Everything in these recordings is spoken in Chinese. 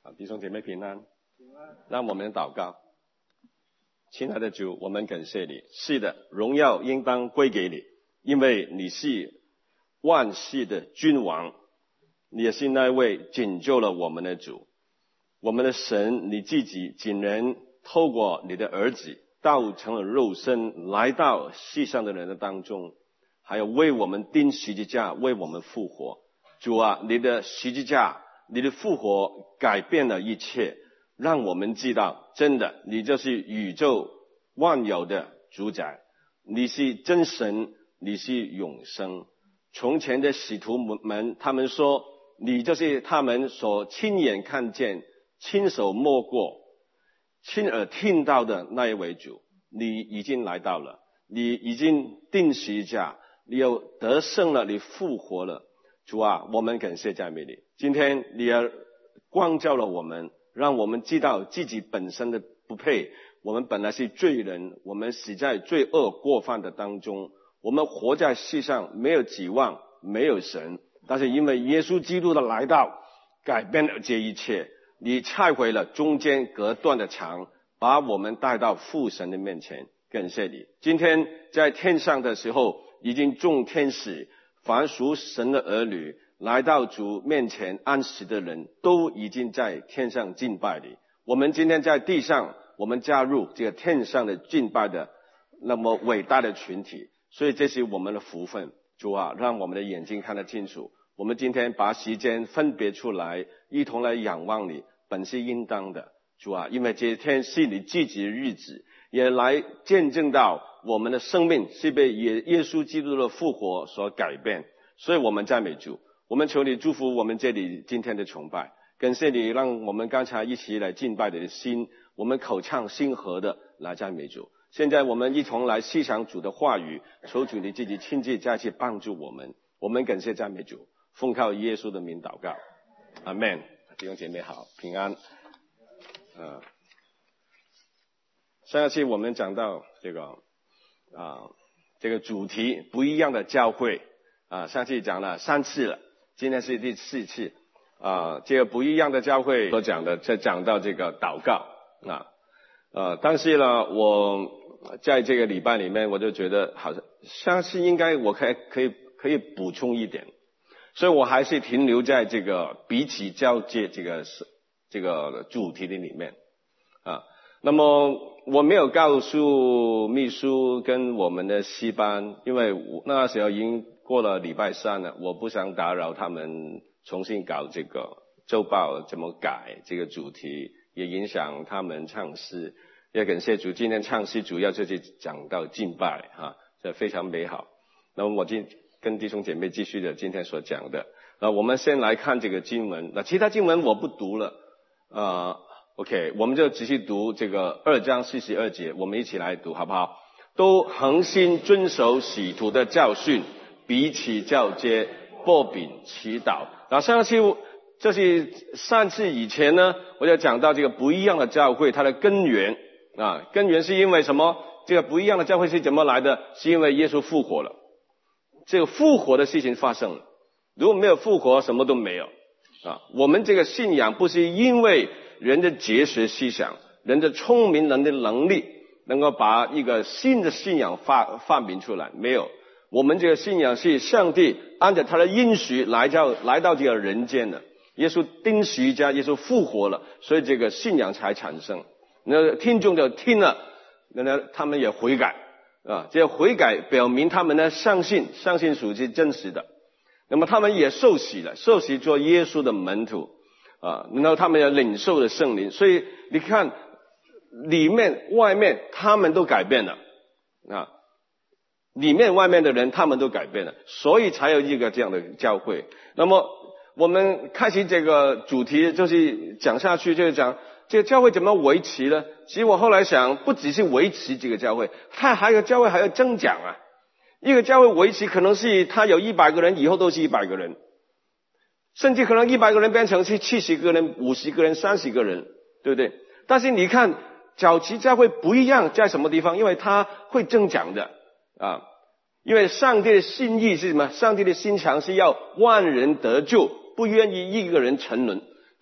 弟兄姐妹平安，让我们祷告。亲爱的主，我们感谢你，是的，荣耀应当归给你，因为你是万世的君王，你也是那位拯救了我们的主，我们的神，你自己竟然透过你的儿子道成了肉身，来到世上的人的当中，还有为我们钉十字架，为我们复活。主啊，你的十字架，你的复活改变了一切，让我们知道，真的，你就是宇宙万有的主宰，你是真神，你是永生。从前的使徒们，他们说，你就是他们所亲眼看见、亲手摸过、亲耳听到的那一位主。你已经来到了，你已经钉十字架，你又得胜了，你复活了。主啊，我们感谢赞美你。今天你也光照了我们，让我们知道自己本身的不配，我们本来是罪人，我们死在罪恶过犯的当中，我们活在世上没有指望，没有神，但是因为耶稣基督的来到，改变了这一切，你拆毁了中间隔断的墙，把我们带到父神的面前。感谢你，今天在天上的时候，已经众天使凡属神的儿女来到主面前安息的人，都已经在天上敬拜你。我们今天在地上，我们加入这个天上的敬拜的那么伟大的群体，所以这是我们的福分。主啊，让我们的眼睛看得清楚，我们今天把时间分别出来，一同来仰望你，本是应当的。主啊，因为这一天是你自己的日子，也来见证到我们的生命是被耶稣基督的复活所改变，所以我们赞美主。我们求你祝福我们这里今天的崇拜，感谢你让我们刚才一起来敬拜你的心，我们口唱心和的来赞美主。现在我们一同来细想主的话语，求主你自己亲自再去帮助我们。我们感谢赞美主，奉靠耶稣的名祷告，阿们。弟兄姐妹好，平安。上一次我们讲到这个主题不一样的教会上次讲了3次了，今天是第4次这个不一样的教会所讲的，再讲到这个祷告但是呢，我在这个礼拜里面，我就觉得好像上次应该我可以补充一点，所以我还是停留在这个彼此交接这个主题的里面那么我没有告诉秘书跟我们的诗班，因为那时候已经过了礼拜3了，我不想打扰他们重新搞这个周报怎么改这个主题，也影响他们唱诗。也感谢主，今天唱诗主要就是讲到敬拜这非常美好。那么我跟弟兄姐妹继续的今天所讲的我们先来看这个经文，那其他经文我不读了OK， 我们就继续读这个2章42节，我们一起来读好不好？都恒心遵守使徒的教训，彼此交接，擘饼祈祷。然后上次以前呢，我就讲到这个不一样的教会它的根源根源是因为什么？这个不一样的教会是怎么来的？是因为耶稣复活了，这个复活的事情发生了。如果没有复活，什么都没有我们这个信仰不是因为人的哲学思想，人的聪明人的能力能够把一个新的信仰发明出来，没有。我们这个信仰是上帝按照他的应许来到这个人间的，耶稣钉十字架，耶稣复活了，所以这个信仰才产生。那听众就听了，那他们也悔改这个悔改表明他们呢相信属是真实的，那么他们也受洗了，受洗做耶稣的门徒然后他们也领受了圣灵，所以你看里面外面他们都改变了里面外面的人他们都改变了，所以才有一个这样的教会。那么我们开始这个主题就是讲下去，就是讲这个教会怎么维持呢？其实我后来想，不只是维持这个教会，它还有教会还要增长一个教会维持可能是它有100个人，以后都是100个人，甚至可能100个人变成是70个人、50个人、30个人，对不对？但是你看早期教会不一样在什么地方？因为它会增长的因为上帝的心意是什么？上帝的心肠是要万人得救，不愿意一个人沉沦。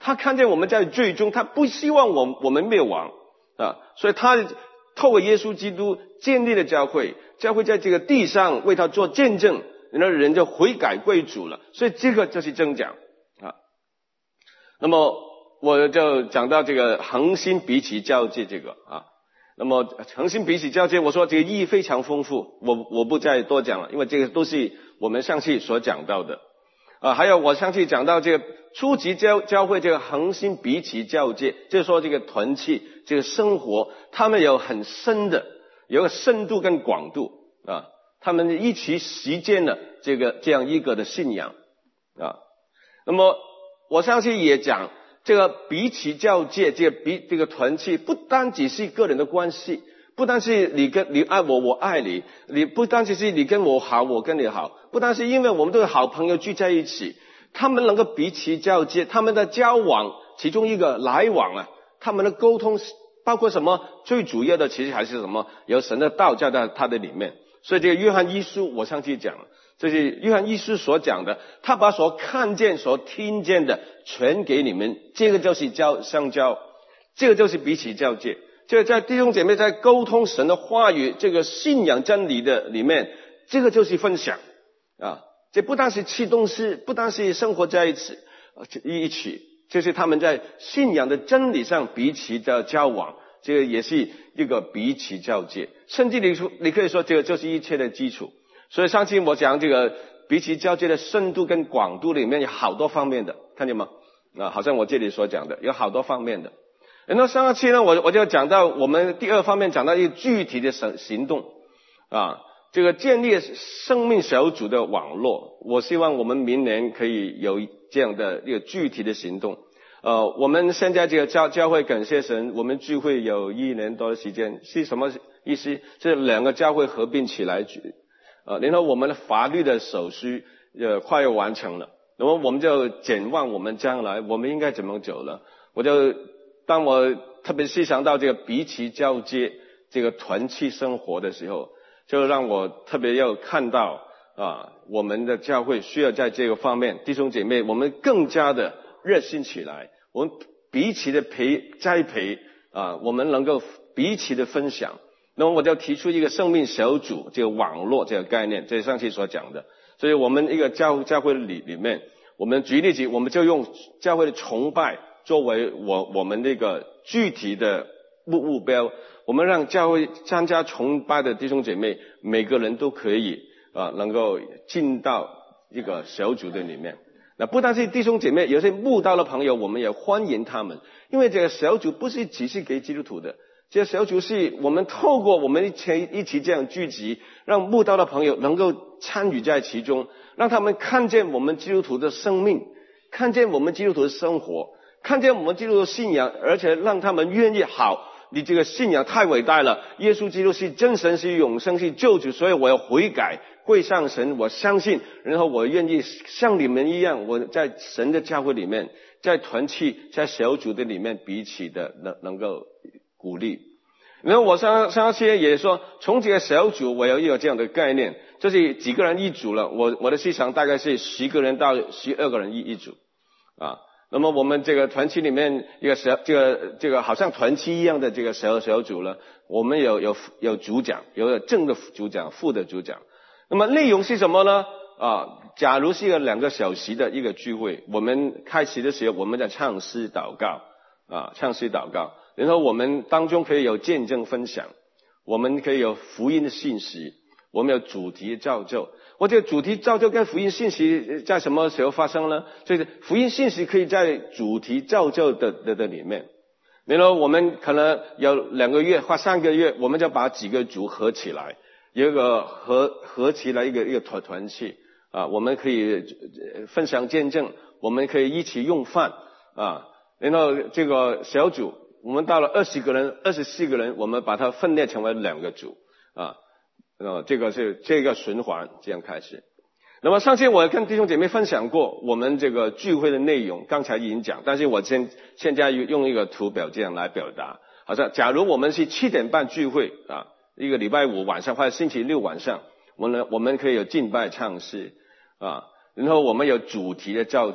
他看见我们在罪中，他不希望我们灭亡啊，所以他透过耶稣基督建立了教会，教会在这个地上为他做见证，然后人就悔改归主了，所以这个就是真讲啊。那么我就讲到这个恒心彼此交接这个啊。那么恒心彼此交接，我说这个意义非常丰富，我不再多讲了，因为这个都是我们上次所讲到的还有我上次讲到这个初级教会这个恒心彼此交接，就是说这个团契这个生活，他们有很深的有个深度跟广度啊，他们一起实践了这样一个的信仰啊。那么我上次也讲这个彼此交接，这个团契不单只是个人的关系，不单是你爱我，我爱你，你不单只是你跟我好，我跟你好，不单是因为我们都是好朋友聚在一起，他们能够彼此交接，他们的交往其中一个来往他们的沟通包括什么？最主要的其实还是什么？有神的道在他的里面。所以这个约翰一书我上次讲了，这是约翰一书所讲的，他把所看见所听见的全给你们，这个就是相交，这个就是彼此交接，这个在弟兄姐妹在沟通神的话语这个信仰真理的里面，这个就是分享啊。这不单是吃东西，不单是生活在一起，就是他们在信仰的真理上彼此的交往，这个也是一个彼此交接，甚至你可以说这个就是一切的基础。所以上次我讲这个彼此交接的深度跟广度里面有好多方面的，看见吗？好像我这里所讲的有好多方面的。那上次呢我就讲到我们第二方面，讲到一个具体的行动这个建立生命小组的网络，我希望我们明年可以有这样的一个具体的行动。我们现在这个教会感谢神，我们聚会有1年多的时间，是什么意思？是2个教会合并起来然后我们的法律的手续快要完成了，那么我们就展望我们将来我们应该怎么走了。当我特别细想到这个彼此交接这个团契生活的时候，就让我特别要看到我们的教会需要在这个方面，弟兄姐妹我们更加的热心起来，我们彼此的栽培我们能够彼此的分享。那么我就提出一个生命小组这个网络这个概念，这是上期所讲的。所以我们一个教会里面，我们举例子，我们就用教会的崇拜作为我们那个具体的目标，我们让教会参加崇拜的弟兄姐妹每个人都可以能够进到一个小组的里面。那不单是弟兄姐妹，有些慕道的朋友我们也欢迎他们，因为这个小组不是只是给基督徒的，这个小组是我们透过我们一起这样聚集，让慕道的朋友能够参与在其中，让他们看见我们基督徒的生命，看见我们基督徒的生活，看见我们基督徒的信仰，而且让他们愿意你这个信仰太伟大了，耶稣基督是真神，是永生，是救主，所以我要悔改归向神，我相信，然后我愿意像你们一样，我在神的教会里面，在团契在小组的里面彼此的能够鼓励。然后我上次也说，从这个小组我有一个这样的概念，就是几个人一组了，我的思想大概是10个人到12个人一组那么我们这个团契里面一个这个好像团契一样的这个小组了，我们有主讲，有正的主讲，副的主讲。那么内容是什么呢？假如是一个2个小时的一个聚会，我们开始的时候我们在唱诗祷告然后我们当中可以有见证分享，我们可以有福音的信息，我们有主题造就。我这个主题造就跟福音信息在什么时候发生呢？就是福音信息可以在主题造就的里面。然后我们可能有2个月或3个月，我们就把几个组合起来，有一个合起来一个团契我们可以分享见证，我们可以一起用饭然后这个小组我们到了20个人24个人，我们把它分裂成为2个组这个是这个循环这样开始。那么上次我跟弟兄姐妹分享过我们这个聚会的内容，刚才已经讲，但是我现在用一个图表这样来表达。好像假如我们是7点半聚会一个礼拜5晚上或者星期6晚上，我们可以有敬拜唱诗然后我们有主题的造就，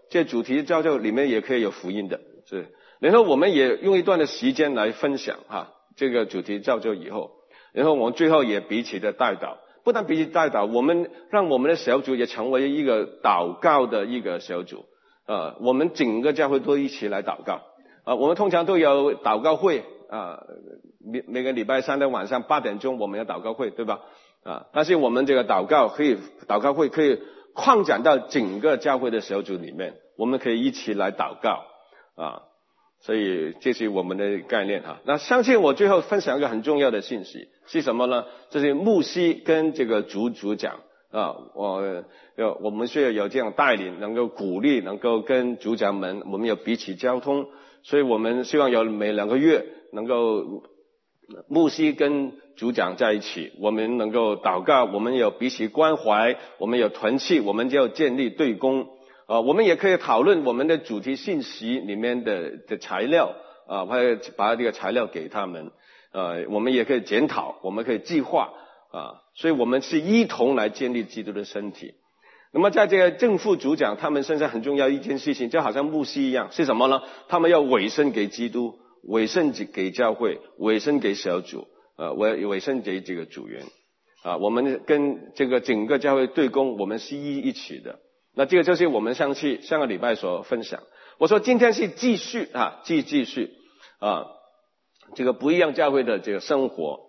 这主题造就里面也可以有福音的，是。然后我们也用一段的时间来分享这个主题造就以后，然后我们最后也彼此的代祷，不但彼此代祷，我们让我们的小组也成为一个祷告的一个小组，我们整个教会都一起来祷告，我们通常都有祷告会，每个礼拜三的晚上8点钟我们有祷告会，对吧？但是我们这个祷告会可以扩展到整个教会的小组里面，我们可以一起来祷告所以这是我们的概念那相信我最后分享一个很重要的信息是什么呢？就是牧师跟这个组长我们需要有这样带领，能够鼓励，能够跟组长们我们有彼此交通，所以我们希望有每2个月能够牧师跟组长在一起，我们能够祷告，我们有彼此关怀，我们有团契，我们就要建立对公我们也可以讨论我们的主题信息里面的材料或者把这个材料给他们我们也可以检讨，我们可以计划所以我们是一同来建立基督的身体。那么在这个正副组长他们身上很重要一件事情，就好像牧师一样，是什么呢？他们要委身给基督，委身给教会，委身给小组委身给这个组员我们跟这个整个教会对公，我们是一起的。那这个就是我们上个礼拜所分享。我说今天是继续继续这个不一样教会的这个生活。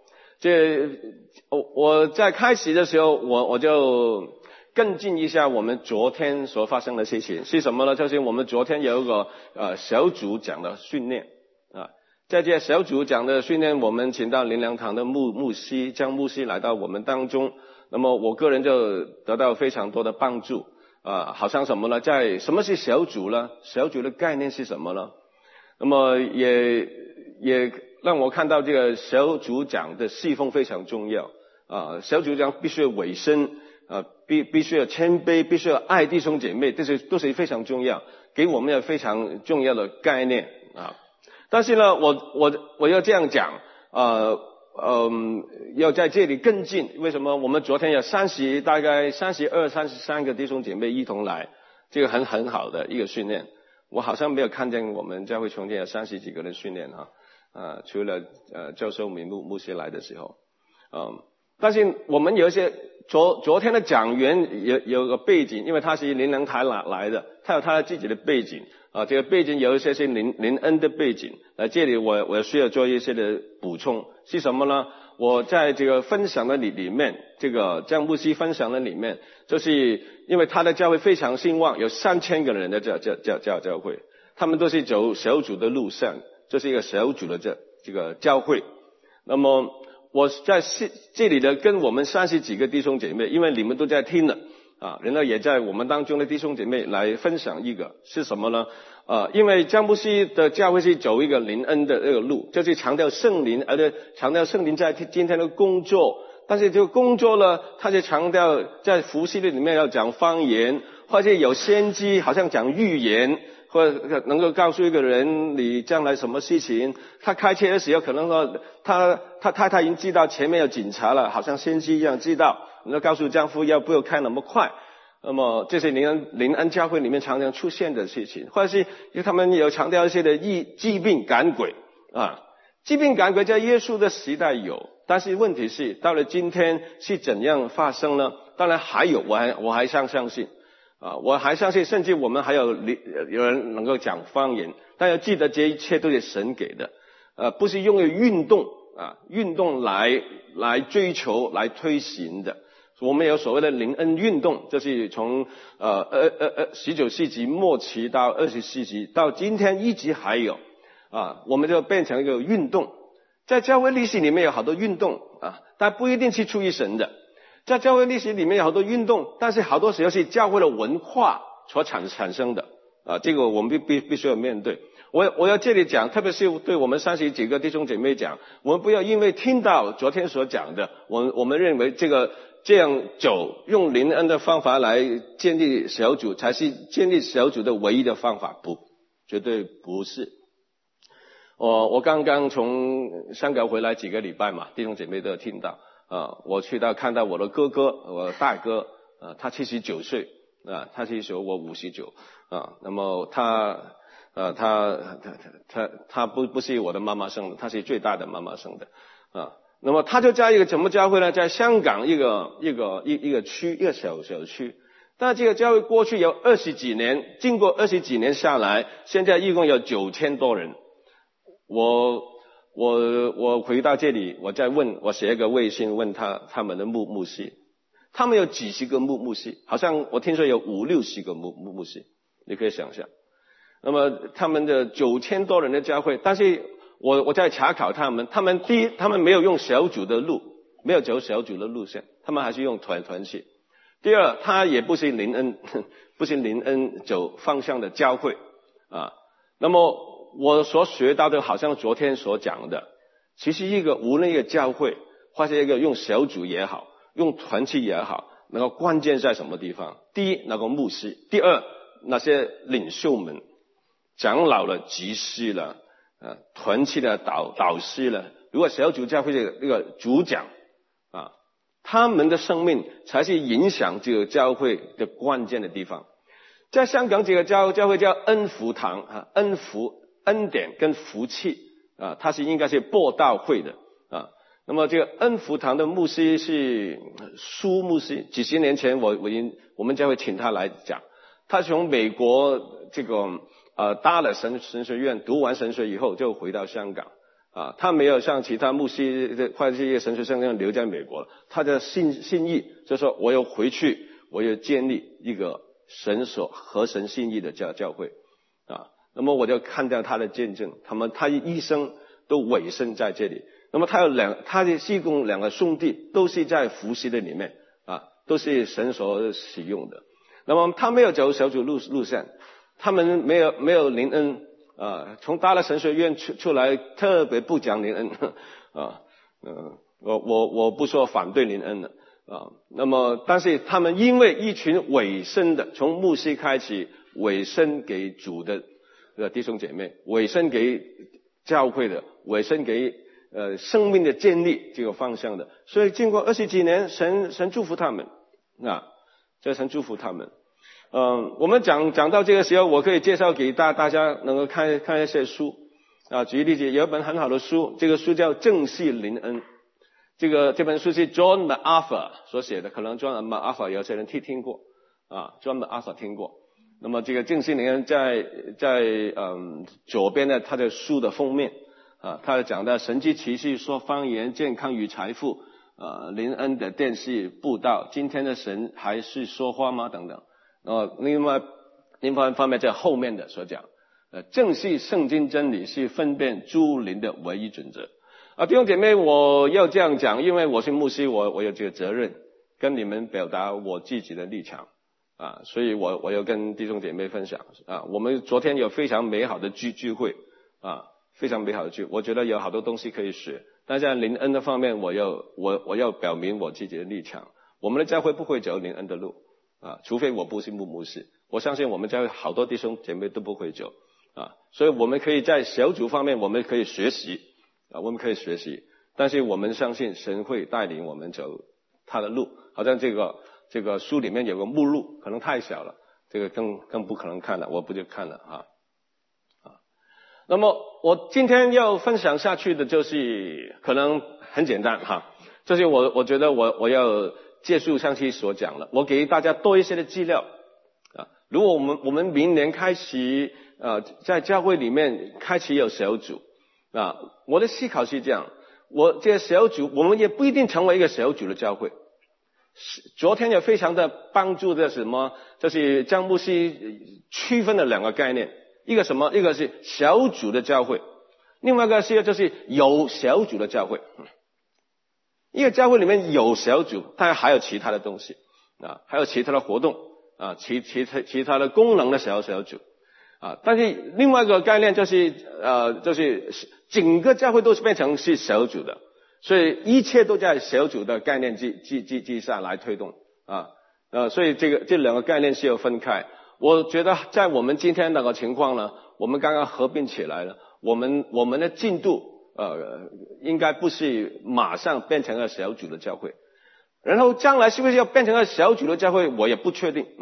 我在开始的时候我就跟进一下我们昨天所发生的事情是什么呢？就是我们昨天有一个小组长的训练在这小组长的训练，我们请到灵粮堂的牧师将牧师来到我们当中，那么我个人就得到非常多的帮助好像什么呢？什么是小组呢？小组的概念是什么呢？那么也让我看到这个小组长的侍奉非常重要小组长必须要委身必须要谦卑，必须要爱弟兄姐妹，这些都是非常重要，给我们有非常重要的概念但是呢我要这样讲要在这里跟进，为什么？我们昨天有大概32、33个弟兄姐妹一同来，这个很好的一个训练。我好像没有看见我们教会重建有30几个人训练除了教授牧师来的时候但是我们有一些昨天的讲员有个背景，因为他是灵粮台来的，他有他自己的背景这个背景有一些是灵恩的背景这里我需要做一些的补充，是什么呢？我在这个分享的里面，这个江牧师分享的里面，就是因为他的教会非常兴旺，有3000个人的教会，他们都是走小组的路上，这是一个小组的这个教会。那么我在这里的跟我们30几个弟兄姐妹，因为你们都在听了然后也在我们当中的弟兄姐妹来分享一个是什么呢？因为江牧师的教会是走一个灵恩的这个路，就是强调圣灵，而且强调圣灵在今天的工作，但是这个工作呢，他就强调在服事里面要讲方言，或者有先知，好像讲预言，或者能够告诉一个人你将来什么事情。他开车的时候可能说他太太已经知道前面有警察了，好像先知一样知道，能够告诉丈夫不要开那么快。那么这是灵恩教会里面常常出现的事情，或者是他们有强调一些的疾病赶鬼疾病赶鬼在耶稣的时代有，但是问题是到了今天是怎样发生呢？当然还有，我还相信我还相信，甚至我们还有人能够讲方言，但要记得这一切都是神给的不是用运动来追求来推行的。我们有所谓的灵恩运动，就是从19世纪末期到20世纪到今天一直还有我们就变成一个运动。在教会历史里面有好多运动但不一定是出于神的。在教会历史里面有好多运动，但是好多时候是教会的文化所产生的这个我们必须要面对。我要这里讲，特别是对我们30几个弟兄姐妹讲，我们不要因为听到昨天所讲的，我们认为这样走用灵恩的方法来建立小组才是建立小组的唯一的方法，不，绝对不是。我刚刚从香港回来几个礼拜嘛，弟兄姐妹都有听到我去到看到我的哥哥，我大哥他79岁他是小我59那么他不是我的妈妈生的，他是最大的妈妈生的那么他就在一个什么教会呢？在香港一个区，一个小区。但这个教会过去有20几年，经过20几年下来，现在一共有9000多人。我回到这里，我写一个微信问他们的牧师，他们有几十个牧师，好像我听说有50-60个牧师，你可以想象。那么他们的9000多人的教会，但是我在查考他们第一，他们没有用小组的路，没有走小组的路线，他们还是用团契。第二，他也不是灵恩走方向的教会那么我所学到的，好像昨天所讲的，其实无论一个教会或者一个用小组也好，用团契也好，那个关键在什么地方？第一，那个牧师；第二，那些领袖们、长老了、执事了团契的导师了，如果小组教会这个主讲他们的生命才是影响这个教会的关键的地方。在香港这个教会叫恩福堂恩典跟福气它是应该是播道会的那么这个恩福堂的牧师是苏牧师，几十年前我们教会请他来讲，他从美国这个大了神学院，读完神学以后就回到香港他没有像其他牧师或者这些神学生那样留在美国，他的心意就是说我要回去，我要建立一个神所合神心意的教会那么我就看到他的见证，他一生都委身在这里。那么他的西贡2个兄弟都是在服侍的里面都是神所使用的。那么他没有走小组路线，他们没有灵恩从大了神学院出来，特别不讲灵恩我不说反对灵恩的那么但是他们因为一群委身的，从牧师开始委身给主的弟兄姐妹，委身给教会的，委身给生命的建立这个方向的，所以经过20几年，神祝福他们神祝福他们。我们讲到这个时候，我可以介绍给大家能够看一些书举例子，有一本很好的书，这个书叫《正系灵恩》，这本书是 John MacArthur 所写的，可能 John MacArthur 有些人听过John MacArthur 听过。那么这个正系灵恩在左边的他的书的封面他讲到神迹奇事、说方言、健康与财富灵恩的电视布道，今天的神还是说话吗等等另外一方面在后面的所讲正系圣经真理是分辨诸灵的唯一准则弟兄姐妹，我要这样讲，因为我是牧师，我有这个责任跟你们表达我自己的立场所以我要跟弟兄姐妹分享我们昨天有非常美好的聚会非常美好的聚会，我觉得有好多东西可以学，但在灵恩的方面我要表明我自己的立场。我们的教会不会走灵恩的路除非我不是牧师，我相信我们教会好多弟兄姐妹都不会走所以我们可以在小组方面我们可以学习但是我们相信神会带领我们走他的路。好像这个书里面有个目录，可能太小了，这个更不可能看了，我不就看了那么我今天要分享下去的就是可能很简单就是我觉得我要借助上期所讲了，我给大家多一些的资料如果我们明年开始在教会里面开始有小组我的思考是这样，这个小组我们也不一定成为一个小组的教会。昨天也非常的帮助的什么，就是张牧师区分了2个概念，一个什么，一个是小组的教会，另外一个就是有小组的教会。一个教会里面有小组，当然还有其他的东西还有其他的活动其他的功能的小组但是另外一个概念就是整个教会都是变成是小组的，所以一切都在小组的概念之下来推动所以这2个概念是要分开。我觉得在我们今天那个情况呢，我们刚刚合并起来了，我们的进度应该不是马上变成了小组的教会，然后将来是不是要变成了小组的教会我也不确定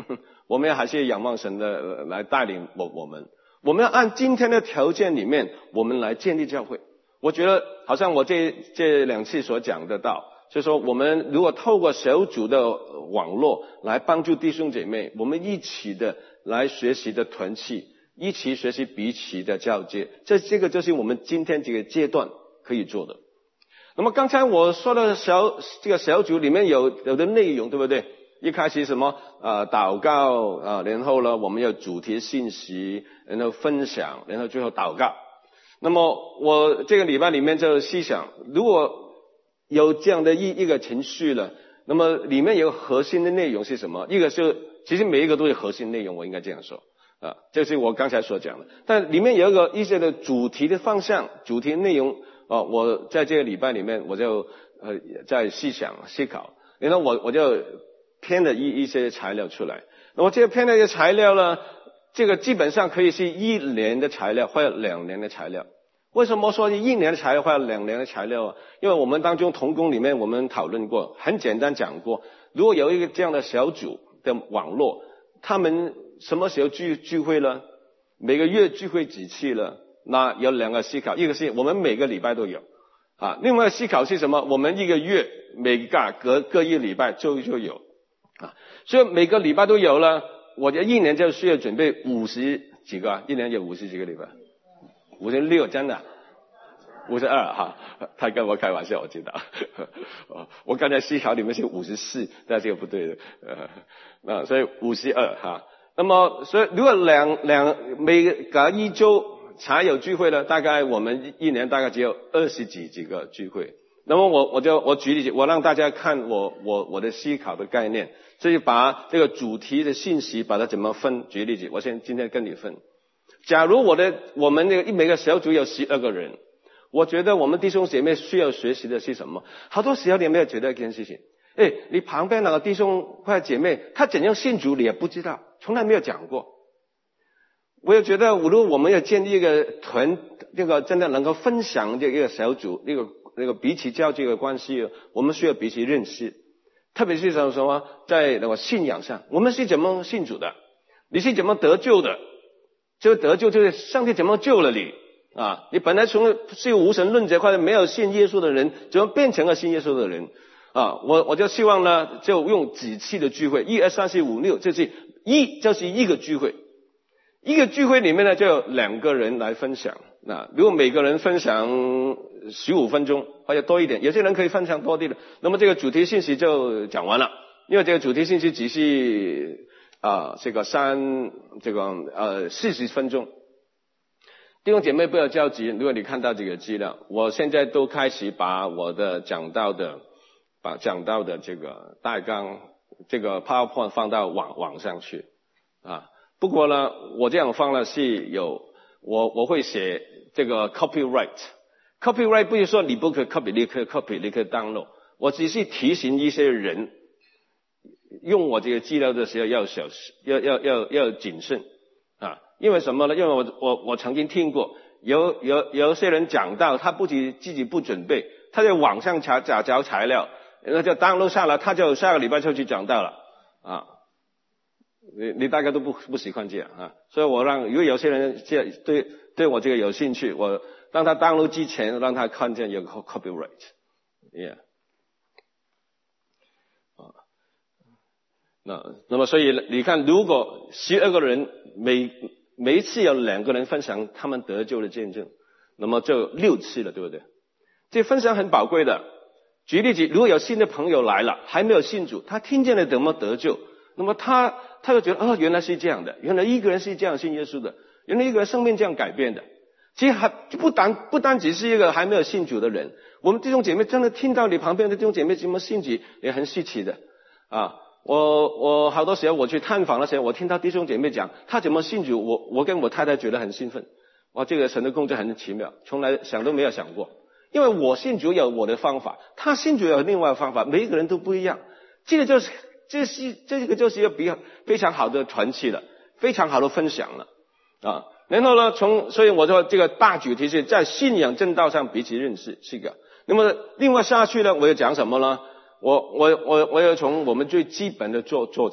我们还是仰望神的来带领我们。我们要按今天的条件里面，我们来建立教会。我觉得好像我这2次所讲的到，就是说我们如果透过小组的网络来帮助弟兄姐妹，我们一起的来学习的团契，一起学习彼此的交接，这个就是我们今天这个阶段可以做的。那么刚才我说的这个小组里面有的内容，对不对？一开始什么祷告然后呢我们有主题信息，然后分享，然后最后祷告。那么我这个礼拜里面就细想，如果有这样的一个程序了，那么里面有核心的内容是什么？一个是其实每一个都有核心内容，我应该这样说就是我刚才所讲的。但里面有一些的主题的方向，主题内容我在这个礼拜里面我就在细想思考，然后我就编了一些材料出来。那么这个编的一些材料呢，这个基本上可以是1年的材料或者2年的材料。为什么说1年的材料或者2年的材料因为我们当中同工里面我们讨论过，很简单讲过，如果有一个这样的小组的网络，他们什么时候聚会呢？每个月聚会几次了？那有2个思考，一个是我们每个礼拜都有另外思考是什么？我们1个月每隔1礼拜就有所以每个礼拜都有了，我觉得1年就需要准备50几个1年有50几个礼拜，56真的52他跟我开玩笑，我知道我刚才思考里面是54，但这个不对的所以52那么所以如果每隔1周才有聚会呢，大概我们1年大概只有20几个聚会。那么我举例子，我让大家看我的思考的概念，所以把这个主题的信息把它怎么分。举例子，我今天跟你分。假如我们每个小组有12个人，我觉得我们弟兄姐妹需要学习的是什么？好多时候你有没有觉得一件事情？你旁边那个弟兄或者姐妹，他怎样信主你也不知道，从来没有讲过。我也觉得，如果我们要建立一个这个真的能够分享的一个小组，那个彼此交接的关系，我们需要彼此认识。特别是什么，在那个信仰上，我们是怎么信主的？你是怎么得救的？这个得救就是上帝怎么救了你你本来是无神论者或者没有信耶稣的人，怎么变成了信耶稣的人我就希望呢，就用几次的聚会，1、2、3、4、5、6，就是一个聚会。一个聚会里面呢，就有2个人来分享。如果每个人分享15分钟或者多一点，有些人可以分享多一点，那么这个主题信息就讲完了。因为这个主题信息只是40分钟。弟兄姐妹不要着急，如果你看到这个资料，我现在都开始把我的讲到的这个大纲这个 PowerPoint 放到网上去不过呢，我这样放了是我会写这个 copyright 不是说你不可以 copy 你可以 download， 我只是提醒一些人用我这个资料的时候要谨慎因为什么呢？因为我曾经听过有些人讲到他自己不准备，他在网上找材料，然后就 download 下来，他就下个礼拜就去讲到了你大概都不习惯这样所以我如果有些人对我这个有兴趣，我让他 download 之前让他看见有个 copyright那么所以你看，如果12个人每一次有2个人分享他们得救的见证，那么就6次了，对不对？这分享很宝贵的。举例子，如果有新的朋友来了，还没有信主，他听见了怎么得救，那么他就觉得原来是这样的，原来一个人是这样信耶稣的，原来一个人生命这样改变的。其实还不单只是一个还没有信主的人，我们弟兄姐妹真的听到你旁边的弟兄姐妹怎么信主，也很稀奇的我好多时候我去探访的时候，我听到弟兄姐妹讲他怎么信主，我跟我太太觉得很兴奋。这个神的工作很奇妙，从来想都没有想过。因为我信主有我的方法，他信主有另外的方法，每一个人都不一样。这个就是一个非常好的团契了，非常好的分享了然后呢，所以我说这个大主题是在信仰正道上彼此认识是一个。那么另外下去呢，我要讲什么呢？我要从我们最基本的做起。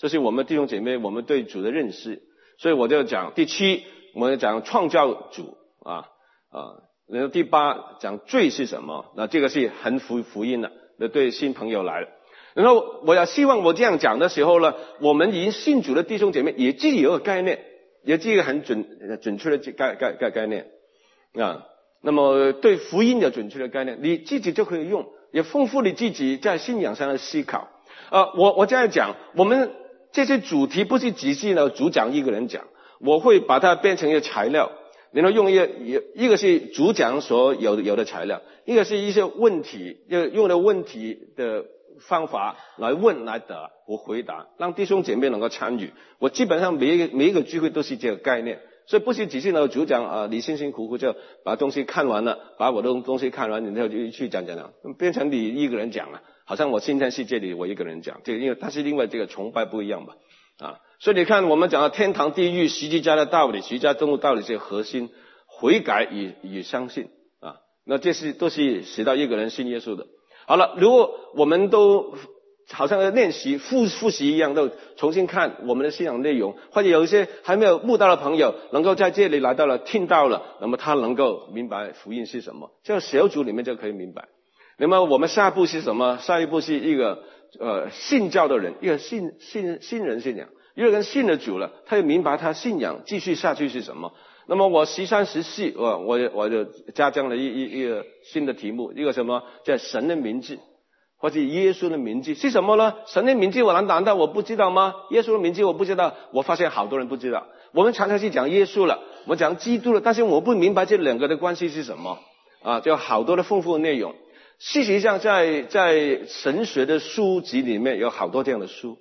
这是我们弟兄姐妹我们对主的认识。所以我就讲第7，我们讲创造主然后第8讲罪是什么，那这个是很福音的，对新朋友来了。然后我希望我这样讲的时候呢，我们已经信主的弟兄姐妹也自己有个概念，也是一个很准确的概念啊。那么对福音有准确的概念，你自己就可以用，也丰富你自己在信仰上的思考。我这样讲，我们这些主题不是只是呢主讲一个人讲，我会把它变成一个材料，然后用一个是主讲所有的材料，一个是一些问题，用的问题的方法来问来答，我回答，让弟兄姐妹能够参与。我基本上每一个聚会都是这个概念，所以不是只是呢主讲你辛辛苦苦就把东西看完了，把我的东西看完，然后就去讲，变成你一个人讲了，好像我今天世界里我一个人讲，这个因为它是因为这个崇拜不一样吧所以你看我们讲到天堂地狱十字架的道理，十字架中的道理是核心，悔改与相信那这是都是使到一个人信耶稣的。好了，如果我们都好像练习复习一样，都重新看我们的信仰内容，或者有一些还没有悟到的朋友能够在这里来到了听到了，那么他能够明白福音是什么，这个小组里面就可以明白。那么我们下一步是什么？下一步是一个信教的人，一个新人信仰，一个人信了主了，他就明白他信仰继续下去是什么。那么我13、14我就加上了一个新的题目，一个什么叫神的名字，或者耶稣的名字是什么呢？神的名字我难道我不知道吗？耶稣的名字我不知道，我发现好多人不知道。我们常常去讲耶稣了，我们讲基督了，但是我不明白这两个的关系是什么就好多的丰富的内容。事实上在神学的书籍里面有好多这样的书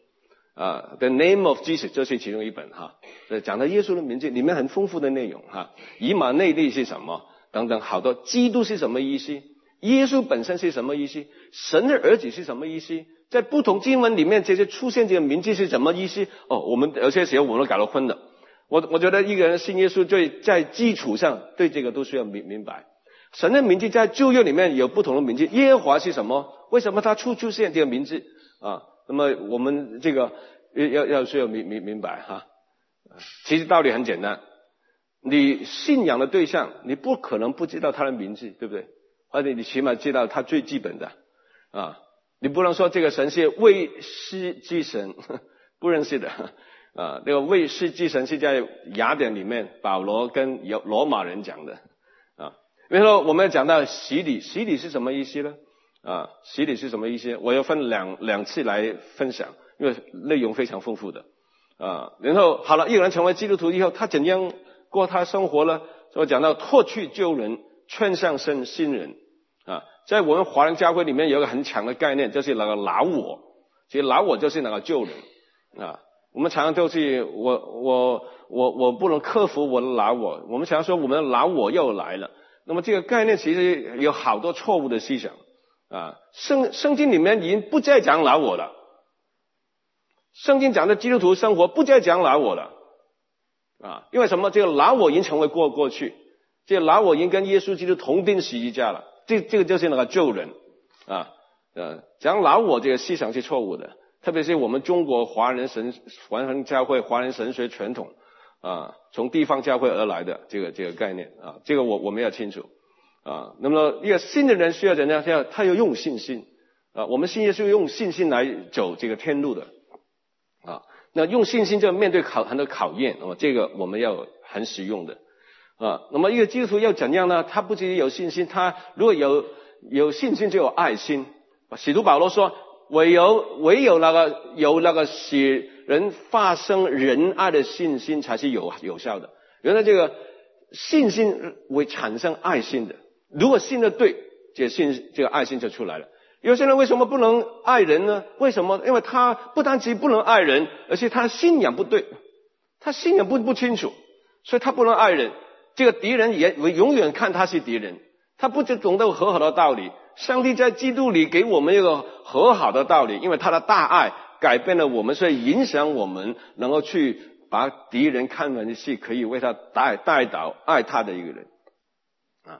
The Name of Jesus 这是其中一本讲到耶稣的名字，里面很丰富的内容以马内利是什么等等，好多基督是什么意思，耶稣本身是什么意思，神的儿子是什么意思，在不同经文里面这些出现这个名字是什么意思我们有些时候我们都搞得混了。我觉得一个人信耶稣在基础上对这个都需要明白。神的名字在旧约里面有不同的名字，耶和华是什么，为什么他出现这个名字那么我们这个要需要明白其实道理很简单，你信仰的对象你不可能不知道他的名字，对不对？而且你起码知道他最基本的你不能说这个神是未施之神不认识的那个未施之神是在雅典里面保罗跟罗马人讲的然后我们要讲到洗礼是什么意思呢洗礼是什么意思？我要分两次来分享，因为内容非常丰富的然后好了，一个人成为基督徒以后，他怎样过他生活呢？我讲到脱去旧人，穿上新人在我们华人教会里面有一个很强的概念，就是那个老我，其实老我就是那个旧人我们常常都是我不能克服我的老我，我们常常说我们的老我又来了。那么这个概念其实有好多错误的思想圣经里面已经不再讲老我了，圣经讲的基督徒生活不再讲老我了因为什么？这个老我已经成为过去，这个老我已经跟耶稣基督同钉十字架了，这个就是那个旧人讲老我这个思想是错误的，特别是我们中国华人教会华人神学传统从地方教会而来的这个概念这个我们要清楚那么一个新的人需要怎样？他要用信心我们信耶稣用信心来走这个天路的那用信心就面对很多考验这个我们要很实用的那么一个基督徒要怎样呢？他不仅有信心，他如果有信心就有爱心。使徒保罗说唯有那个使人发生仁爱的信心才是有效的。原来这个信心会产生爱心的，如果信得对，这个爱心就出来了。有些人为什么不能爱人呢？为什么？因为他不单只不能爱人，而且他信仰不对，他信仰不清楚，所以他不能爱人。这个敌人也永远看他是敌人，他不懂得和好的道理。上帝在基督里给我们一个和好的道理，因为他的大爱改变了我们，所以影响我们能够去把敌人看为是可以为他带导爱他的一个人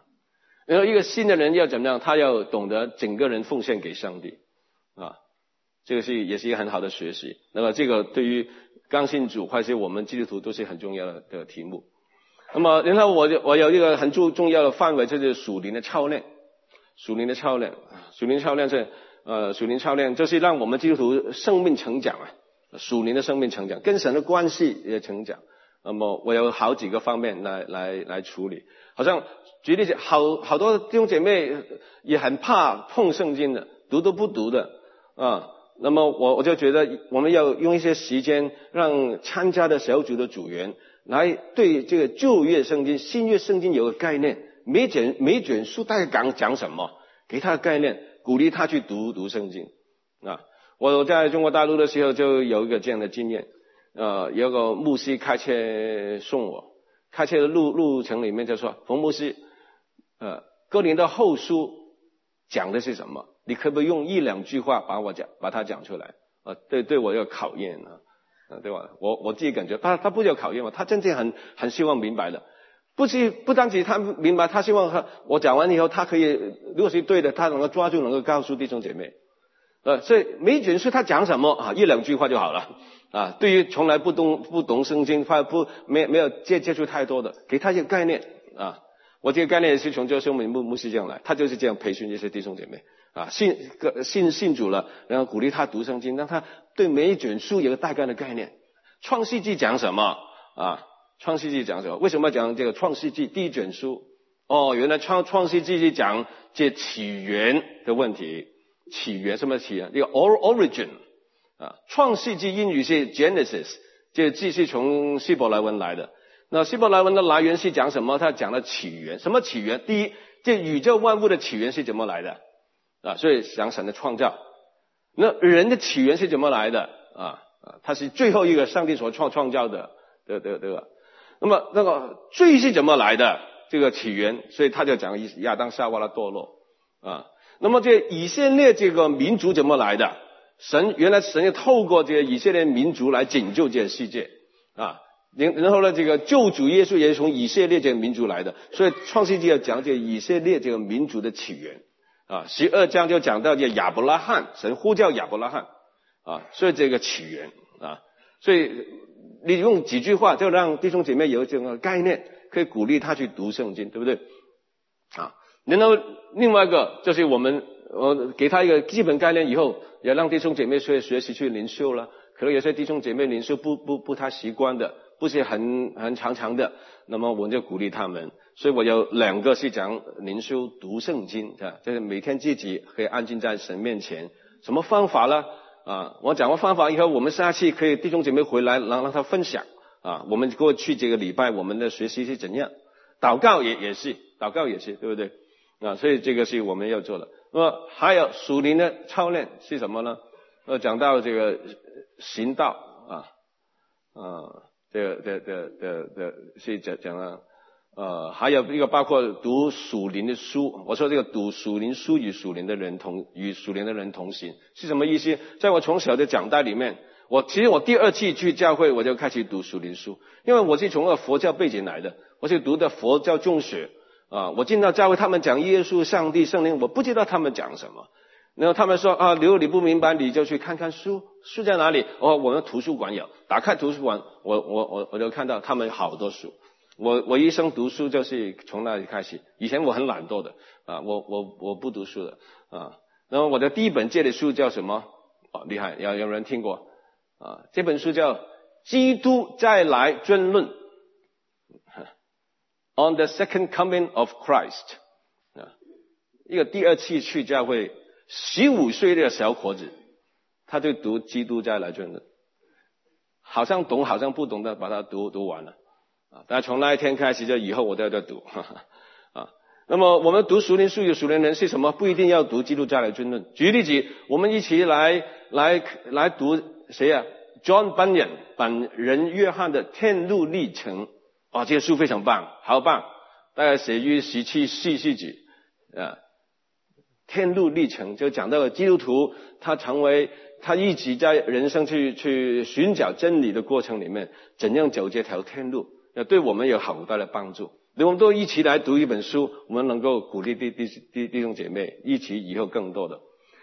然后一个新的人要怎么样？他要懂得整个人奉献给上帝这个也是一个很好的学习。那么这个对于刚信主或者我们基督徒都是很重要的题目。那么然后我有一个很重要的范围，就是属灵的操练。属灵操练就是让我们基督徒生命成长属灵的生命成长，跟神的关系也成长。那么我有好几个方面来处理。好像举例子，好多弟兄姐妹也很怕碰圣经的，读都不读的那么我就觉得我们要用一些时间，让参加的小组的组员来对这个旧约圣经、新约圣经有个概念，每卷书大概讲什么，给他个概念，鼓励他去读圣经我在中国大陆的时候就有一个这样的经验有个牧师开车送我，开车的路程里面就说，冯牧师哥林多后书讲的是什么？你可不可以用一两句话把它讲出来对我有考验对吧？我自己感觉他不叫考验嘛，他真正很希望明白的。不单止他明白，他希望我讲完以后，他可以如果是对的，他能够抓住，能够告诉弟兄姐妹所以每卷书他讲什么一两句话就好了对于从来不懂圣经没有接触太多的，给他一个概念我这个概念也是从周秀敏牧师这样来，他就是这样培训这些弟兄姐妹信主了，然后鼓励他读圣经，让他对每一卷书有个大概的概念。创世纪讲什么创世纪讲什么？为什么讲这个创世纪第一卷书？原来创世纪是讲这起源的问题。起源什么起源？这个 origin创世纪英语是 Genesis， 这个字是从希伯来文来的。那希伯来文的来源是讲什么？他讲了起源。什么起源？第一，这宇宙万物的起源是怎么来的所以讲神的创造。那人的起源是怎么来的他是最后一个上帝所创造的对吧？那么那个罪是怎么来的？这个起源，所以他就讲亚当夏娃的堕落那么这以色列这个民族怎么来的？原来神要透过这个以色列民族来拯救这个世界然后呢，这个救主耶稣也是从以色列这个民族来的，所以创世纪要讲这个以色列这个民族的起源12章就讲到这亚伯拉罕，神呼叫亚伯拉罕所以这个起源所以你用几句话就让弟兄姐妹有这个概念，可以鼓励他去读圣经，对不对然后另外一个就是我给他一个基本概念以后，也让弟兄姐妹学习去灵修了。可能有些弟兄姐妹灵修不太习惯的，不是很常的，那么我就鼓励他们。所以我有2个是讲灵修读圣经就是每天自己可以安静在神面前。什么方法呢我讲完方法以后，我们下期可以弟兄姐妹回来让他分享我们过去这个礼拜我们的学习是怎样。祷告也是对不对所以这个是我们要做的。那么还有属灵的操练是什么呢？讲到这个行道这个是讲了还有一个包括读属灵的书。我说这个读属灵书与属灵的人同行是什么意思？在我从小的长大里面，其实我第2次去教会我就开始读属灵书，因为我是从佛教背景来的，我是读的佛教中学我进到教会，他们讲耶稣、上帝、圣灵，我不知道他们讲什么。然后他们说如果你不明白，你就去看看书在哪里？我们图书馆有，打开图书馆，我就看到他们好多书。我一生读书就是从那里开始。以前我很懒惰的我不读书的然后我的第一本借的书叫什么厉害，有人听过这本书叫《基督再来争论》On the Second Coming of Christ 一个第2次去教会15岁的小伙子，他就读基督再来争论，好像懂好像不懂的把它读完了但从那一天开始，就以后我都要读那么我们读属灵书与属灵人是什么？不一定要读基督再来争论。举例子，我们一起来读谁John Bunyan 本人约翰的天路历程这个书非常棒，好棒，大概写于17世纪天路历程就讲到了基督徒他一直在人生去寻找真理的过程里面，怎样走这条天路，对我们有好大的帮助。我们都一起来读一本书，我们能够鼓励弟兄姐妹一起以后更多的。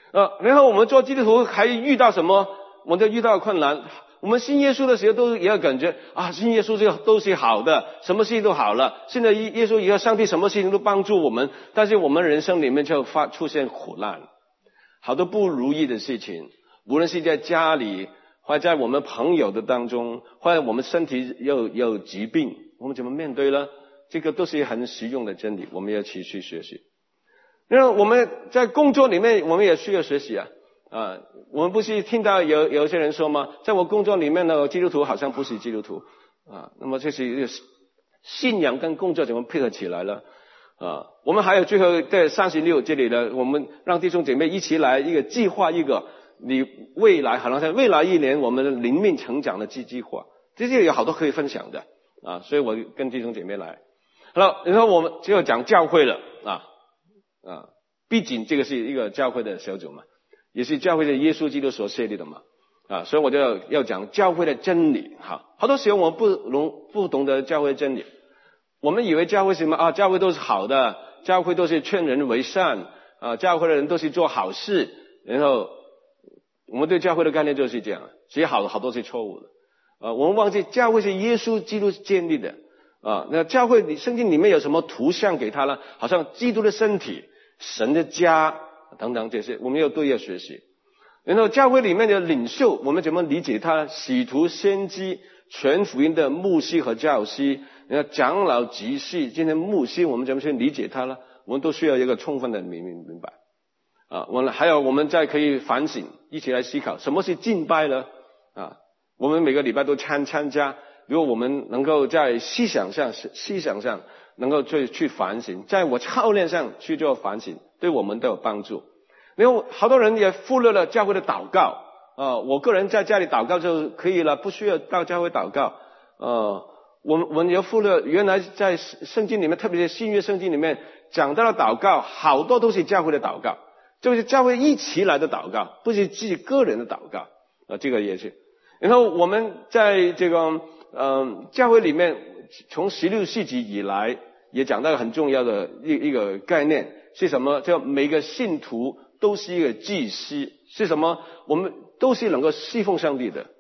然后我们做基督徒还遇到什么？我们就遇到困难。我们信耶稣的时候都也要感觉信耶稣这个都是好的，什么事情都好了。现在耶稣以后，上帝什么事情都帮助我们，但是我们人生里面就出现苦难，好多不如意的事情，无论是在家里，或者在我们朋友的当中，或者我们身体有疾病，我们怎么面对呢？这个都是很实用的真理，我们要持续学习。然后我们在工作里面，我们也需要学习我们不是听到有一些人说吗？在我工作里面呢，基督徒好像不是基督徒那么这是信仰跟工作怎么配合起来了我们还有最后在36这里呢，我们让弟兄姐妹一起来一个计划，一个你未来好像在未来1年我们的灵命成长的计划，这些有好多可以分享的所以我跟弟兄姐妹来。好了，然后我们就要讲教会了毕竟这个是一个教会的小组嘛，也是教会的耶稣基督所设立的嘛所以我就要讲教会的真理好多时候我们不懂得教会的真理，我们以为教会是什么教会都是好的，教会都是劝人为善教会的人都是做好事，然后我们对教会的概念就是这样，其实好多是错误的我们忘记教会是耶稣基督建立的那教会圣经里面有什么图像给他呢？好像基督的身体、神的家等等这些，我们都要学习。然后教会里面的领袖，我们怎么理解他？使徒、先知、全福音的牧师和教师，然后长老、执事，今天牧师，我们怎么去理解他呢？我们都需要一个充分的明白还有我们再可以反省，一起来思考什么是敬拜呢我们每个礼拜都参加，如果我们能够在思想上能够去反省，在我操练上去做反省，对我们都有帮助。然后好多人也忽略了教会的祷告我个人在家里祷告就可以了，不需要到教会祷告我们也忽略原来在圣经里面，特别是新约圣经里面讲到了祷告，好多都是教会的祷告，就是教会一起来的祷告，不是自己个人的祷告这个也是。然后我们在这个教会里面，从16世纪以来也讲到很重要的一个概念是什么？叫每个信徒都是一个祭司，是什么？我们都是能够侍奉上帝的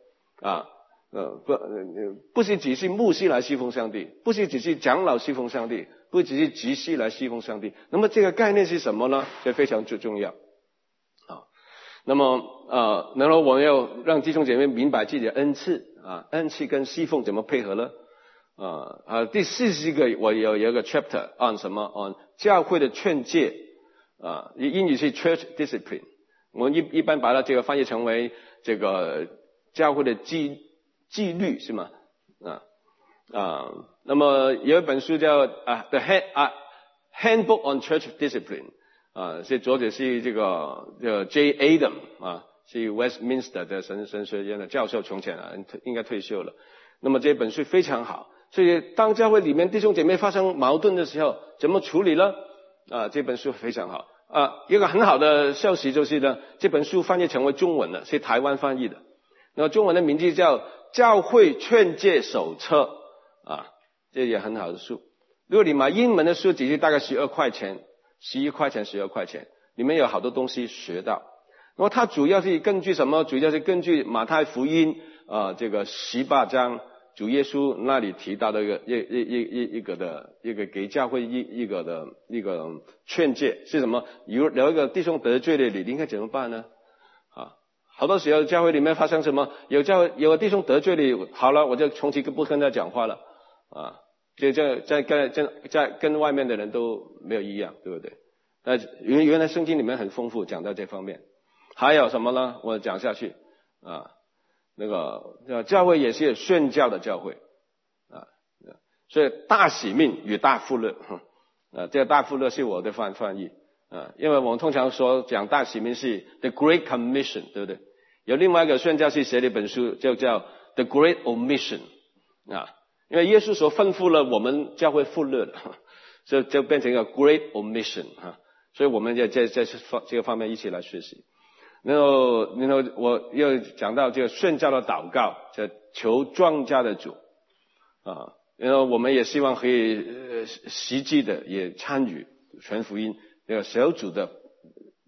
不是只是牧师来侍奉上帝，不是只是长老侍奉上帝，不只是执事来侍奉上帝。那么这个概念是什么呢？这非常重要那么然后我们要让弟兄姐妹明白自己的恩赐恩赐跟侍奉怎么配合呢第40个我有一个 chapter on 什么 on 教会的劝诫英语是 church discipline， 我们一般把它这个翻译成为这个教会的纪律是吗那么有一本书叫The Handbook on Church Discipline是作者是这个J. Adam 是 Westminster 的神学院的教授，从前应该退休了。那么这本书非常好，所以当教会里面弟兄姐妹发生矛盾的时候，怎么处理呢？这本书非常好一个很好的消息就是呢，这本书翻译成为中文了，是台湾翻译的。那么中文的名字叫《教会劝诫手册》这也很好的书。如果你买英文的书，只是大概12块钱，11块钱，12块钱，里面有好多东西学到。那么它主要是根据什么？主要是根据马太福音这个18章主耶稣那里提到的一个给教会一个劝诫是什么？有一个弟兄得罪了你应该怎么办呢？好多时候教会里面发生什么？有个弟兄得罪你，好了，我就从此不跟他讲话了在跟外面的人都没有一样，对不对？原来圣经里面很丰富讲到这方面。还有什么呢？我讲下去那个教会也是宣教的教会所以大使命与大富乐这个大富乐是我的翻译因为我们通常说讲大使命是 The Great Commission， 对不对？有另外一个宣教士写了一本书就叫 The Great Omission因为耶稣所吩咐了我们教会富乐的所以就变成一个 Great Omission所以我们在这个方面一起来学习。然后我又讲到这个宣教的祷告，叫求庄稼的主然后我们也希望可以实际的也参与全福音这个小组的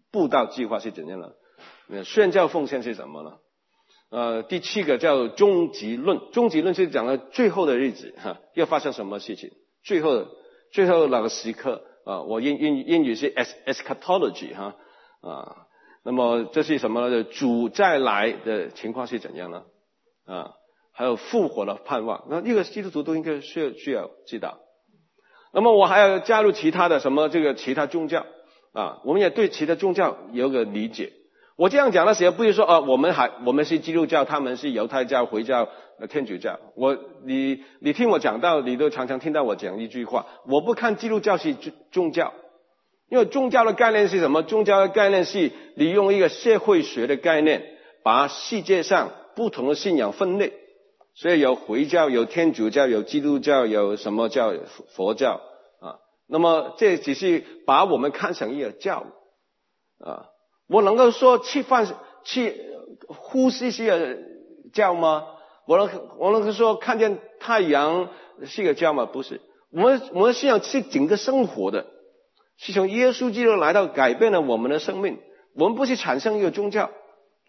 布道计划是怎样呢？宣教奉献是什么呢？第7个叫终极论，终极论是讲了最后的日子要发生什么事情，最后那个时刻我英语是 eschatology 那么这是什么呢？主再来的情况是怎样呢？还有复活的盼望，那一个基督徒都应该需要知道。那么我还要加入其他的什么其他宗教我们也对其他宗教有个理解。我这样讲的时候，不是说我们是基督教，他们是犹太教、回教、天主教。你听我讲到，你都常常听到我讲一句话，我不看基督教是宗教，因为宗教的概念是什么？宗教的概念是利用一个社会学的概念，把世界上不同的信仰分类。所以有回教、有天主教、有基督教、有什么教、佛教那么这只是把我们看成一个教我能够说吃饭呼吸是个教吗？我能够说看见太阳是个教吗？不是。我们信仰是整个生活的，是从耶稣基督来到改变了我们的生命。我们不是产生一个宗教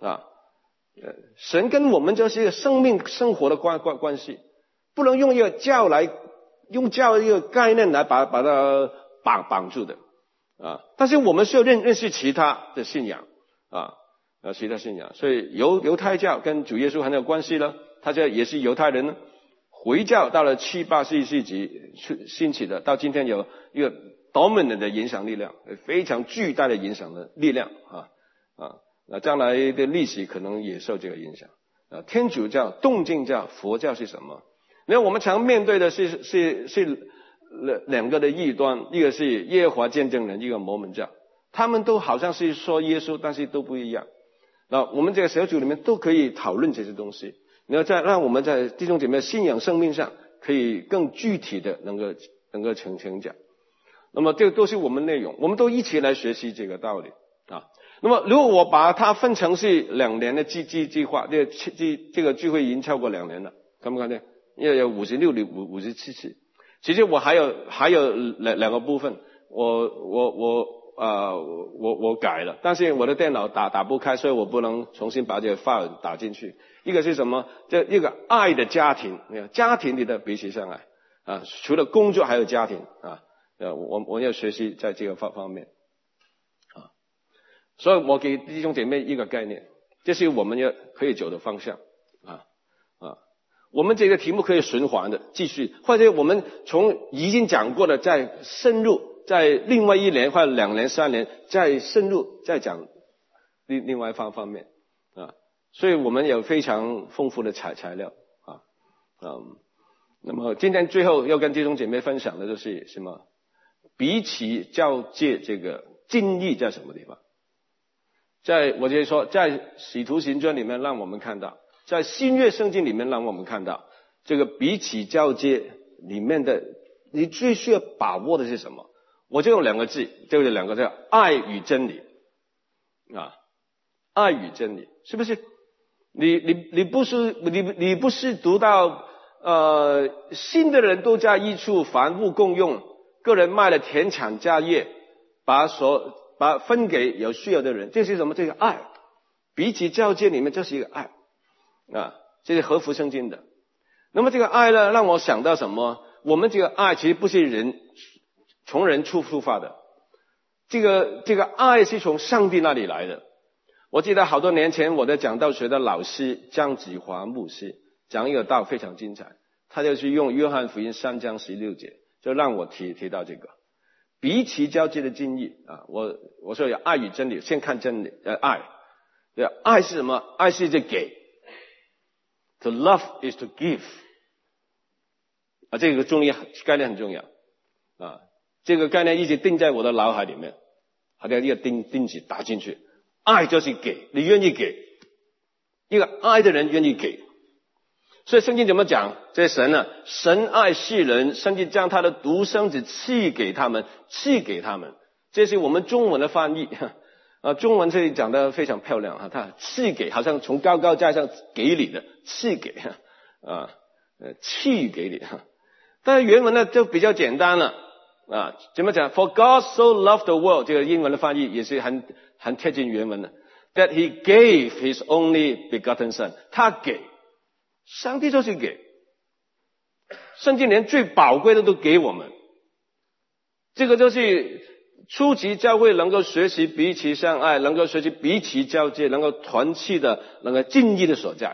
神跟我们就是一个生命生活的关系，不能用一个教用教一个概念来把它绑住的但是我们需要认识其他的信仰其他信仰。所以犹太教跟主耶稣很有关系了，他也是犹太人呢。回教到了7、8世纪兴起的，到今天有一个 dominant 的影响力量，非常巨大的影响的力量将来的历史可能也受这个影响天主教、东正教、佛教是什么？因为我们常面对的是两个的异端，一个是耶和华见证人，一个摩门教，他们都好像是说耶稣，但是都不一样。那我们这个小组里面都可以讨论这些东西，然后让我们在弟兄姐妹信仰生命上可以更具体的能够成长。那么这个都是我们内容，我们都一起来学习这个道理那么如果我把它分成是2年的计划，这个聚会已经超过2年了，看不看见？因为有56、57次。其实我还有两个部分，我改了，但是我的电脑打不开，所以我不能重新把这个 file 打进去。一个是什么？这一个爱的家庭，家庭里的彼此相爱除了工作还有家庭我要学习在这个方面所以我给弟兄姐妹一个概念，这是我们要可以走的方向我们这个题目可以循环的继续，或者我们从已经讲过的再深入，在另外1年或者2年、3年再深入再讲另外一方面所以我们有非常丰富的材料那么今天最后要跟弟兄姐妹分享的就是什么？彼此交接这个定义在什么地方？我就说在使徒行传里面让我们看到，在新约圣经里面让我们看到，这个彼此交接里面的你最需要把握的是什么？我就用2个字，就是2个字，爱与真理爱与真理，是不是？你不是读到新的人都在一处，凡物共用，个人卖了田产家业，把分给有需要的人，这是什么？这个爱，彼此交接里面这是一个爱这是合乎圣经的。那么这个爱呢，让我想到什么？我们这个爱其实不是从人出发的，这个爱是从上帝那里来的。我记得好多年前我在讲道学的老师张子华牧师讲一个道非常精彩，他就是用约翰福音3章16节，就让我提到这个彼此交接的经义我说有爱与真理，先看真理爱爱是什么？爱是这给，to love is to give 这个概念很重要这个概念一直钉在我的脑海里面，好像一个钉子打进去。爱就是给，你愿意给，一个爱的人愿意给。所以圣经怎么讲？这神爱世人，甚至将他的独生子赐给他们。这是我们中文的翻译中文这里讲得非常漂亮他赐给好像从高高在上给你的，赐给赐给你但是原文呢就比较简单了啊，怎么讲 ？For God so loved the world， 这个英文的翻译也是很贴近原文的。That he gave his only begotten son， 他给，上帝就是给，甚至连最宝贵的都给我们。这个就是初级教会能够学习彼此相爱，能够学习彼此交接，能够团契的，能够敬意的所在。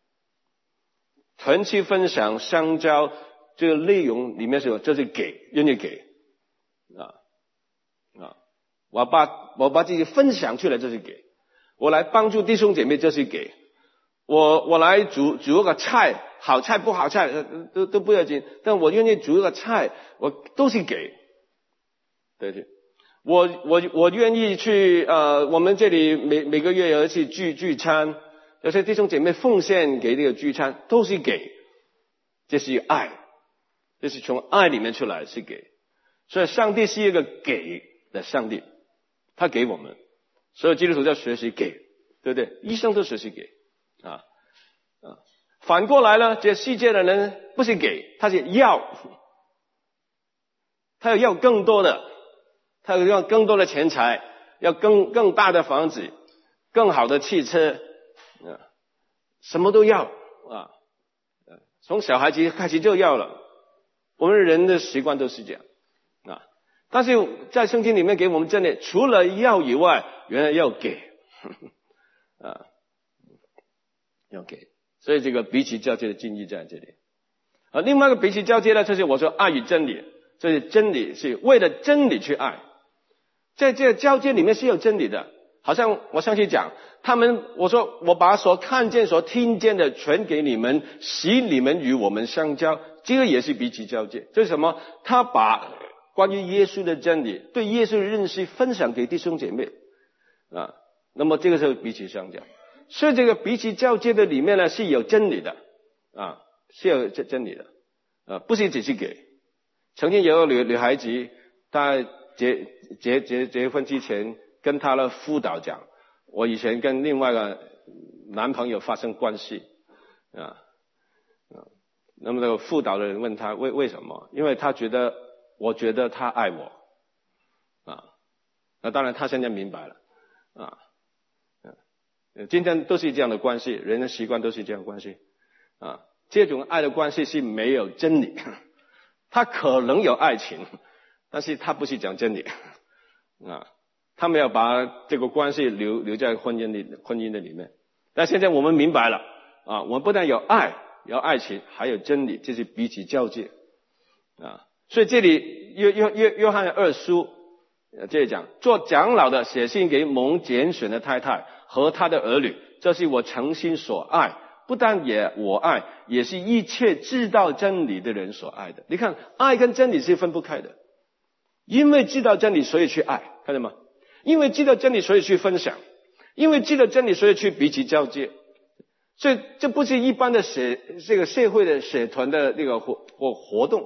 团契分享相交这个内容里面是有，就是给，愿意给。我把自己分享出来，这是给；我来帮助弟兄姐妹，这是给；我来煮一个菜，好菜不好菜都不要紧，但我愿意煮一个菜，我都是给。对，我愿意去我们这里每个月有一次聚餐，有些弟兄姐妹奉献给这个聚餐，都是给，这是爱，这是从爱里面出来是给。所以上帝是一个给的上帝，他给我们，所有基督徒要学习给，对不对？医生都学习给反过来呢，这世界的人不是给，他是要，他要更多的，他要更多的钱财，要更大的房子，更好的汽车什么都要从小孩子开始就要了。我们人的习惯都是这样但是在圣经里面给我们真理，除了要以外，原来要给要给，所以这个彼此交接的敬意在这里。另外一个彼此交接呢，就是我说爱与真理，这是真理是为了真理去爱，在这个交接里面是有真理的。好像我上去讲，我说我把所看见所听见的全给你们，使你们与我们相交，这个也是彼此交接。这是什么？他把关于耶稣的真理，对耶稣的认识分享给弟兄姐妹那么这个是彼此相交。所以这个彼此交接的里面呢，是有真理的是有真理的不是只是给。曾经有个女孩子，她结婚之前跟她的辅导讲，我以前跟另外一个男朋友发生关系那么那个辅导的人问她为什么？因为我觉得他爱我那当然他现在明白了今天都是这样的关系，人的习惯都是这样的关系这种爱的关系是没有真理，他可能有爱情，但是他不是讲真理他没有把这个关系留在婚姻的里面。但现在我们明白了我们不但有爱，有爱情，还有真理，这是彼此交接所以这里约翰二书这里讲，做长老的写信给蒙拣选的太太和他的儿女，这是我诚心所爱，不但我爱，也是一切知道真理的人所爱的。你看，爱跟真理是分不开的，因为知道真理所以去爱，看见吗？因为知道真理所以去分享，因为知道真理所以去彼此交接。所以这不是一般的这个社会的社团的那个活动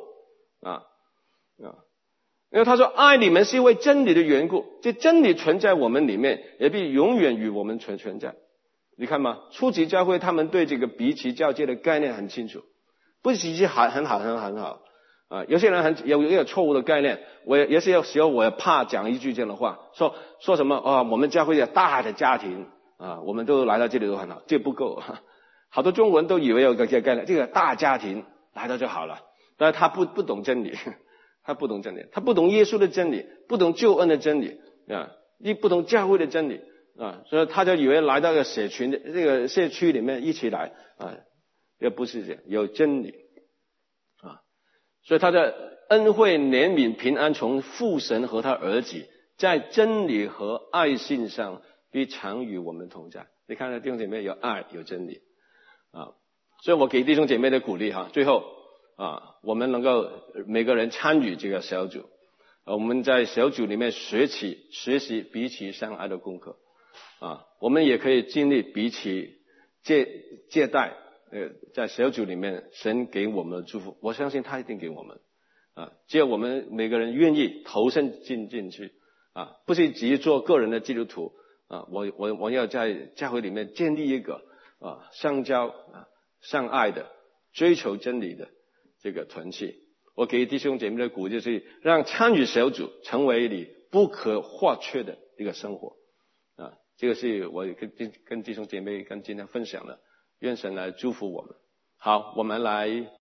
因为他说爱你们是因为真理的缘故，这真理存在我们里面，也必永远与我们存在。你看吗？初级教会他们对这个彼此交接的概念很清楚，不是只是很好有些人有一个错误的概念，也是有时候我也怕讲一句这样的话，说什么我们教会有大的家庭我们都来到这里都很好，这不够好多中国人都以为有个概念，这个大家庭来到就好了，但是他不懂真理，他不懂真理，他不懂耶稣的真理，不懂救恩的真理也不懂教会的真理所以他就以为来到这个社区里面一起来也不是这样，有真理所以他的恩惠怜悯平安从父神和他儿子在真理和爱信上必常与我们同在。你看到弟兄姐妹有爱有真理所以我给弟兄姐妹的鼓励最后我们能够每个人参与这个小组我们在小组里面学习彼此相爱的功课我们也可以经历彼此借贷在小组里面神给我们的祝福，我相信他一定给我们只有我们每个人愿意投身进去不是只是做个人的基督徒我要在教会里面建立一个相交相爱的追求真理的这个团契。 我给弟兄姐妹的鼓励就是让参与小组成为你不可或缺的一个生活啊，这个是我跟弟兄姐妹跟今天分享的，愿神来祝福我们。好，我们来